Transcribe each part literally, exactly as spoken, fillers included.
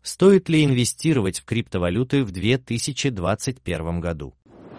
Стоит ли инвестировать в криптовалюты в две тысячи двадцать первом году?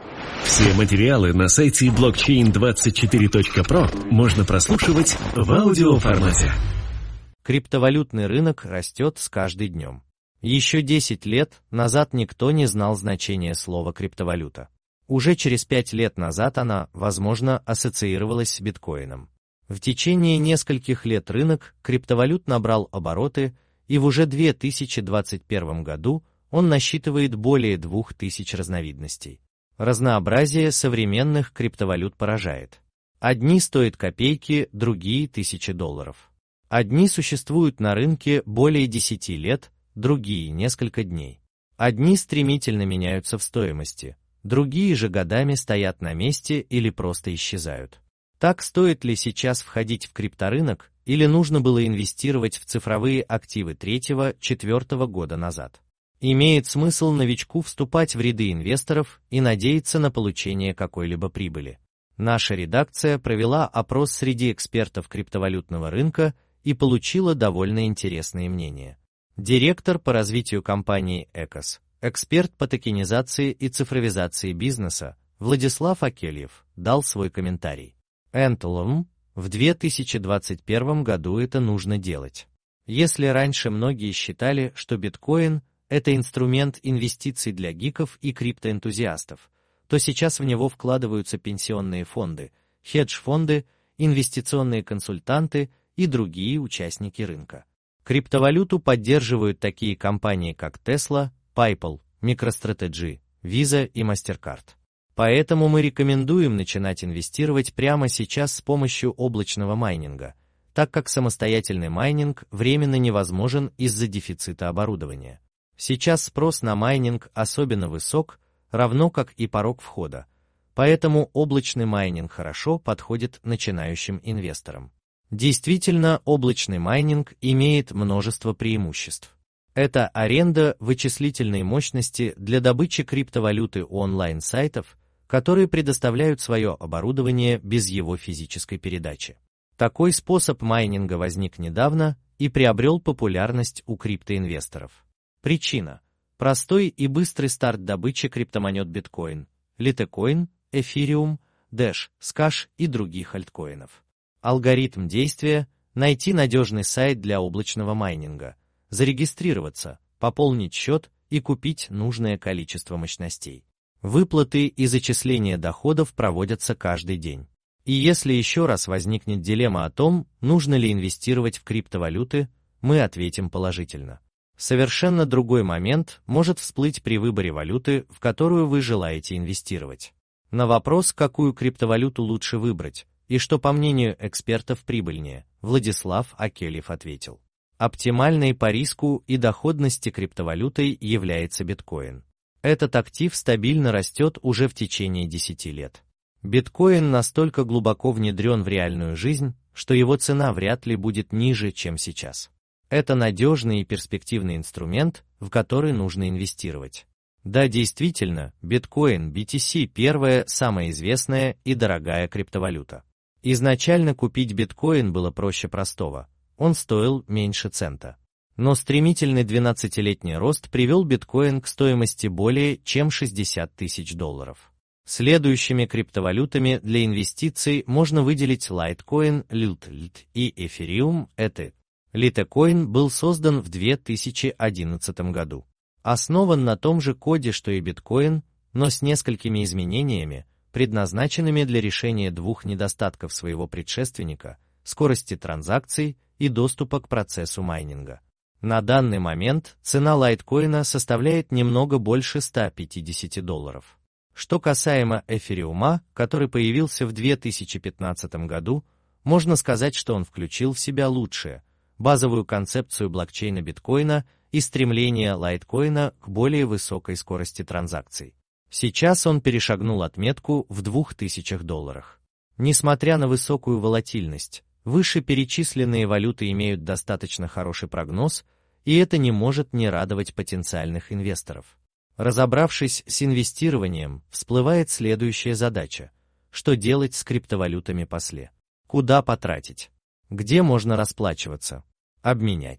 Все материалы на сайте блокчейн двадцать четыре точка про можно прослушивать в аудиоформате. Криптовалютный рынок растет с каждым днем. Еще десять лет назад никто не знал значения слова криптовалюта. Уже через пять лет назад она, возможно, ассоциировалась с биткоином. В течение нескольких лет рынок криптовалют набрал обороты, и в уже две тысячи двадцать первом году он насчитывает более двух тысяч разновидностей. Разнообразие современных криптовалют поражает. Одни стоят копейки, другие – тысячи долларов. Одни существуют на рынке более десяти лет, другие – несколько дней. Одни стремительно меняются в стоимости, другие же годами стоят на месте или просто исчезают. Так, стоит ли сейчас входить в крипторынок, или нужно было инвестировать в цифровые активы третьего-четвертого года назад? Имеет смысл новичку вступать в ряды инвесторов и надеяться на получение какой-либо прибыли? Наша редакция провела опрос среди экспертов криптовалютного рынка и получила довольно интересные мнения. Директор по развитию компании Экос, эксперт по токенизации и цифровизации бизнеса Владислав Акельев дал свой комментарий. Энтлом, в две тысячи двадцать первом году это нужно делать. Если раньше многие считали, что биткоин – это инструмент инвестиций для гиков и криптоэнтузиастов, то сейчас в него вкладываются пенсионные фонды, хедж-фонды, инвестиционные консультанты и другие участники рынка. Криптовалюту поддерживают такие компании, как Tesla, PayPal, MicroStrategy, Visa и MasterCard. Поэтому мы рекомендуем начинать инвестировать прямо сейчас с помощью облачного майнинга, так как самостоятельный майнинг временно невозможен из-за дефицита оборудования. Сейчас спрос на майнинг особенно высок, равно как и порог входа, поэтому облачный майнинг хорошо подходит начинающим инвесторам. Действительно, облачный майнинг имеет множество преимуществ. Это аренда вычислительной мощности для добычи криптовалюты у онлайн-сайтов, которые предоставляют свое оборудование без его физической передачи. Такой способ майнинга возник недавно и приобрел популярность у криптоинвесторов. Причина – простой и быстрый старт добычи криптомонет биткоин, литкоин, эфириум, дэш, скаш и других альткоинов. Алгоритм действия – найти надежный сайт для облачного майнинга, зарегистрироваться, пополнить счет и купить нужное количество мощностей. Выплаты и зачисления доходов проводятся каждый день. И если еще раз возникнет дилемма о том, нужно ли инвестировать в криптовалюты, мы ответим положительно. Совершенно другой момент может всплыть при выборе валюты, в которую вы желаете инвестировать. На вопрос, какую криптовалюту лучше выбрать, и что, по мнению экспертов, прибыльнее, Владислав Акельев ответил. Оптимальной по риску и доходности криптовалютой является биткоин. Этот актив стабильно растет уже в течение десяти лет. Биткоин настолько глубоко внедрен в реальную жизнь, что его цена вряд ли будет ниже, чем сейчас. Это надежный и перспективный инструмент, в который нужно инвестировать. Да, действительно, биткоин би ти си – первая, самая известная и дорогая криптовалюта. Изначально купить биткоин было проще простого, он стоил меньше цента. Но стремительный двенадцатилетний рост привел биткоин к стоимости более чем шестьдесят тысяч долларов. Следующими криптовалютами для инвестиций можно выделить Litecoin, Litecoin и Ethereum. Это Litecoin был создан в две тысячи одиннадцатом году. Основан на том же коде, что и биткоин, но с несколькими изменениями, предназначенными для решения двух недостатков своего предшественника – скорости транзакций и доступа к процессу майнинга. На данный момент цена лайткоина составляет немного больше ста пятидесяти долларов. Что касаемо эфириума, который появился в две тысячи пятнадцатом году, можно сказать, что он включил в себя лучшее – базовую концепцию блокчейна биткоина и стремление лайткоина к более высокой скорости транзакций. Сейчас он перешагнул отметку в двух тысячах долларах. Несмотря на высокую волатильность, вышеперечисленные валюты имеют достаточно хороший прогноз, и это не может не радовать потенциальных инвесторов. Разобравшись с инвестированием, всплывает следующая задача: что делать с криптовалютами после? Куда потратить? Где можно расплачиваться? Обменять?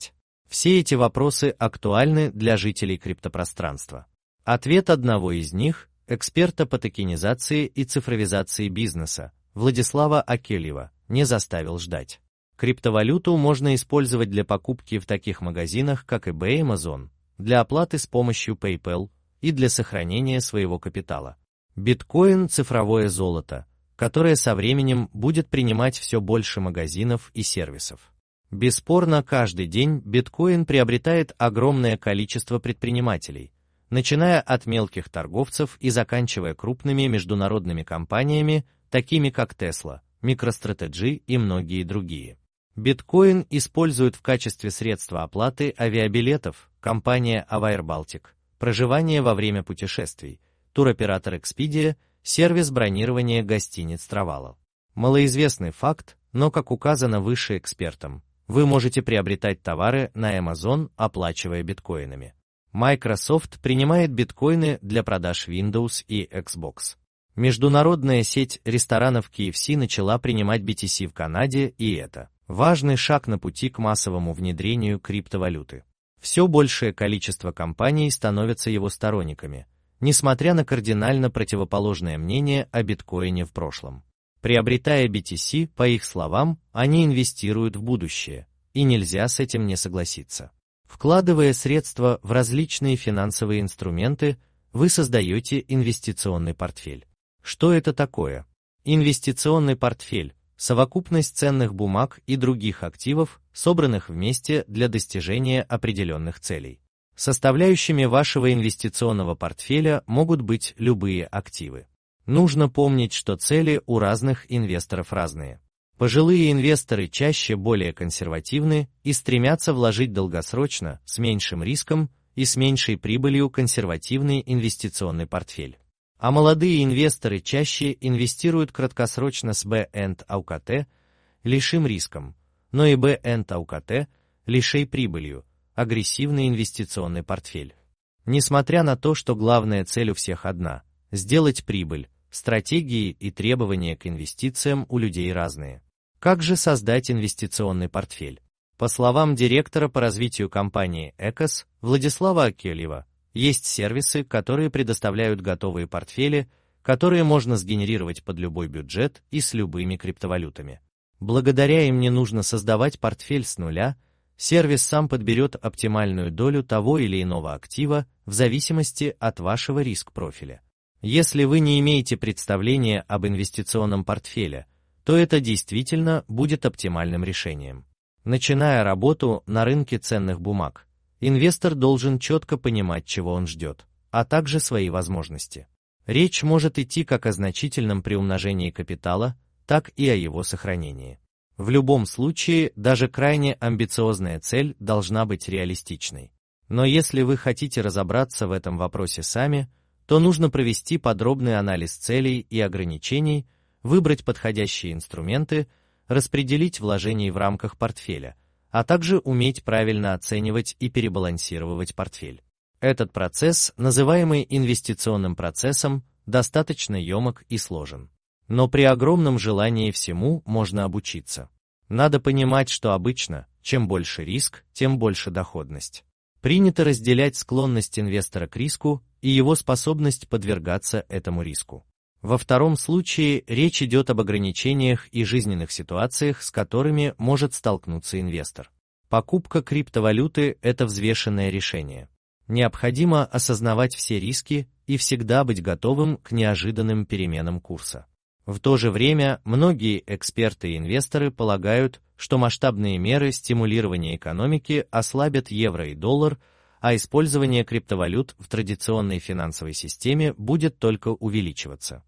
Все эти вопросы актуальны для жителей криптопространства. Ответ одного из них, эксперта по токенизации и цифровизации бизнеса, Владислава Акельева, не заставил ждать. Криптовалюту можно использовать для покупки в таких магазинах, как eBay и Amazon, для оплаты с помощью PayPal и для сохранения своего капитала. Биткоин – цифровое золото, которое со временем будет принимать все больше магазинов и сервисов. Бесспорно, каждый день биткоин приобретает огромное количество предпринимателей, начиная от мелких торговцев и заканчивая крупными международными компаниями, такими как Tesla, MicroStrategy и многие другие. Биткоин используют в качестве средства оплаты авиабилетов компания Avair Baltic, проживание во время путешествий, туроператор Expedia, сервис бронирования гостиниц Travelodge. Малоизвестный факт, но, как указано выше экспертом, вы можете приобретать товары на Amazon, оплачивая биткоинами. Microsoft принимает биткоины для продаж Windows и Xbox. Международная сеть ресторанов кей эф си начала принимать би ти си в Канаде, и это важный шаг на пути к массовому внедрению криптовалюты. Все большее количество компаний становятся его сторонниками, несмотря на кардинально противоположное мнение о биткоине в прошлом. Приобретая би ти си, по их словам, они инвестируют в будущее, и нельзя с этим не согласиться. Вкладывая средства в различные финансовые инструменты, вы создаете инвестиционный портфель. Что это такое? Инвестиционный портфель – совокупность ценных бумаг и других активов, собранных вместе для достижения определенных целей. Составляющими вашего инвестиционного портфеля могут быть любые активы. Нужно помнить, что цели у разных инвесторов разные. Пожилые инвесторы чаще более консервативны и стремятся вложить долгосрочно, с меньшим риском и с меньшей прибылью консервативный инвестиционный портфель. А молодые инвесторы чаще инвестируют краткосрочно с B-End эй ю ти, лишим риском, но и B-End эй ю ти, лишей прибылью, агрессивный инвестиционный портфель. Несмотря на то, что главная цель у всех одна – сделать прибыль, стратегии и требования к инвестициям у людей разные. Как же создать инвестиционный портфель? По словам директора по развитию компании Экос Владислава Акельева, есть сервисы, которые предоставляют готовые портфели, которые можно сгенерировать под любой бюджет и с любыми криптовалютами. Благодаря им не нужно создавать портфель с нуля, сервис сам подберет оптимальную долю того или иного актива в зависимости от вашего риск-профиля. Если вы не имеете представления об инвестиционном портфеле, то это действительно будет оптимальным решением. Начиная работу на рынке ценных бумаг, инвестор должен четко понимать, чего он ждет, а также свои возможности. Речь может идти как о значительном приумножении капитала, так и о его сохранении. В любом случае, даже крайне амбициозная цель должна быть реалистичной. Но если вы хотите разобраться в этом вопросе сами, то нужно провести подробный анализ целей и ограничений, выбрать подходящие инструменты, распределить вложения в рамках портфеля, а также уметь правильно оценивать и перебалансировать портфель. Этот процесс, называемый инвестиционным процессом, достаточно емок и сложен. Но при огромном желании всему можно обучиться. Надо понимать, что обычно, чем больше риск, тем больше доходность. Принято разделять склонность инвестора к риску и его способность подвергаться этому риску. Во втором случае речь идет об ограничениях и жизненных ситуациях, с которыми может столкнуться инвестор. Покупка криптовалюты – это взвешенное решение. Необходимо осознавать все риски и всегда быть готовым к неожиданным переменам курса. В то же время многие эксперты и инвесторы полагают, что масштабные меры стимулирования экономики ослабят евро и доллар, а использование криптовалют в традиционной финансовой системе будет только увеличиваться.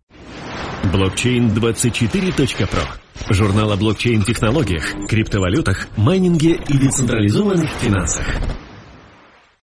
блокчейн двадцать четыре точка про. Журнал о блокчейн-технологиях, криптовалютах, майнинге и децентрализованных финансах.